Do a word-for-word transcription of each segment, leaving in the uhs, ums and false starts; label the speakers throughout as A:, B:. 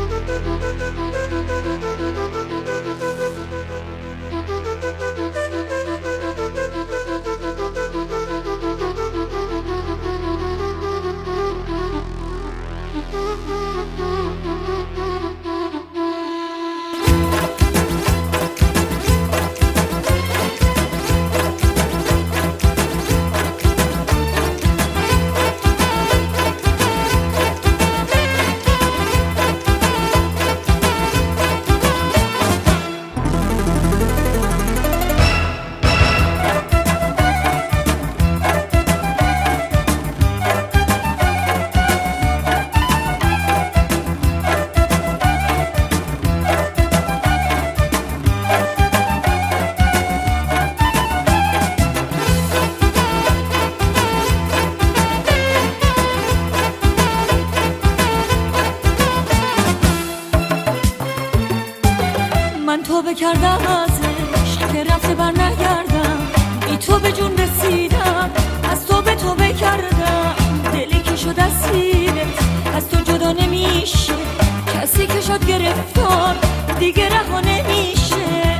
A: توبه کردم ازش که رفته بر نگردم، بی تو به جون رسیدم، از تو به توبه کردم. دلی که شد اسیرت از تو جدا نمیشه، کسی که شد گرفتار دیگه رها نمیشه.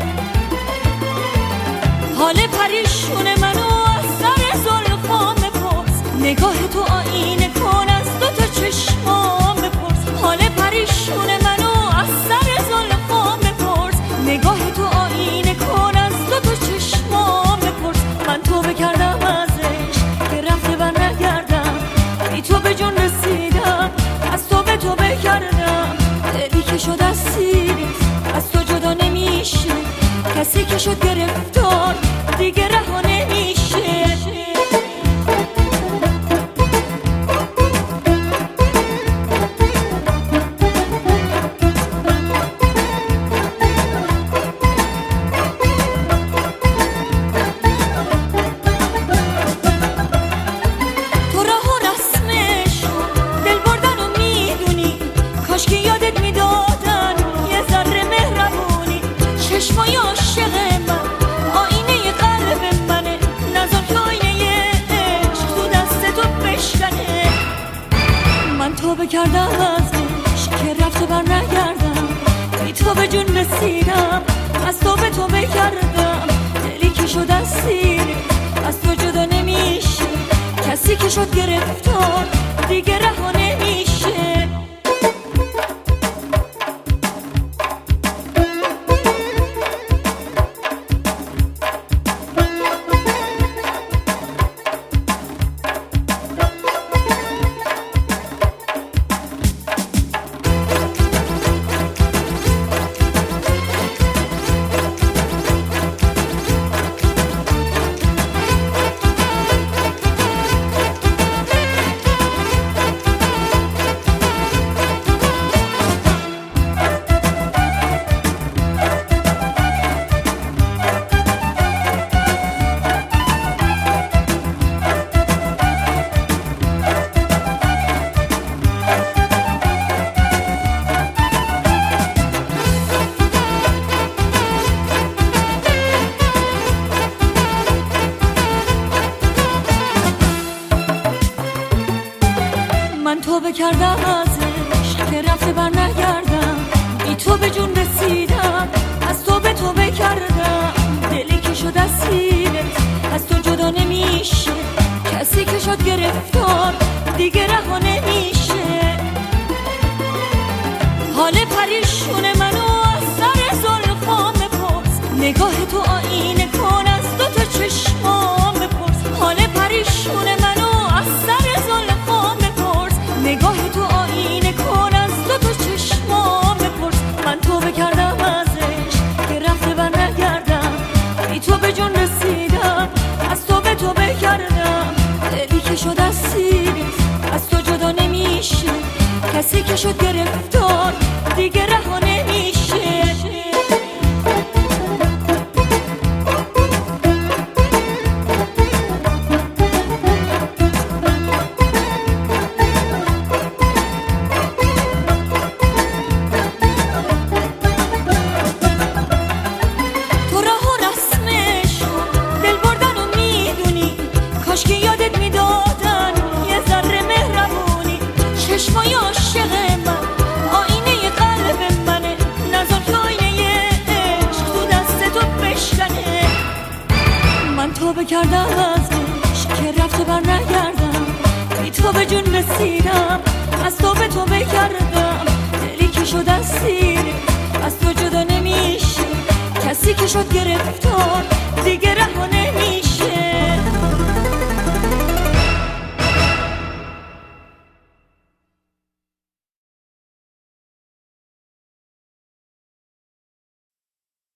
A: حال پریشون منو از سر زلفام بپرس، نگاه تو آینه کن از دو تا چشمام بپرس. حال پریشون منو از سر زلفام بپرس، نگاه تو آینه کن از دو تا چشمام بپرس. من توبه کردم ازش که رفته بر نگردم، بی تو به جون رسیدم، از تو به توبه کردم. دلی که شد اسیرت از تو جدا نمیشه، کسی که شد گرفتار دیگه رها نمیشه. توبه کردم ازش که رفته بر نگردم، بی تو به جون رسیدم، از تو به توبه کردم. دلی که شد اسیرت از تو جدا نمیشه، کسی که شد گرفتار دیگه رها نمیشه. من توبه کردم ازش که رفته بر نگردم، بی تو به جون رسیدم، از تو به توبه کردم. دلی که شد اسیرت از تو جدا نمیشه، کسی که شد گرفتار دیگه رها نمیشه. حال پریشون منو از سر زلفام بپرس، نگاه تو آینه کن از دو تا چشمام بپرس. حال پریشون منو از سر زلفام بپرس، نگاه تو آینه کن از دو تا چشمام بپرس. من توبه کردم ازش که رفته بر نگردم، بی تو به جون رسیدم، از تو به توبه کردم. دلی که شد اسیرت از تو جدا نمیشه، کسی که شد گرفتار دیگه رها نمیشه. چشمای عاشق من تو بکردم ازش که رفته بر نگردم، بی تو به جون رسیدم، از تو به تو بکردم.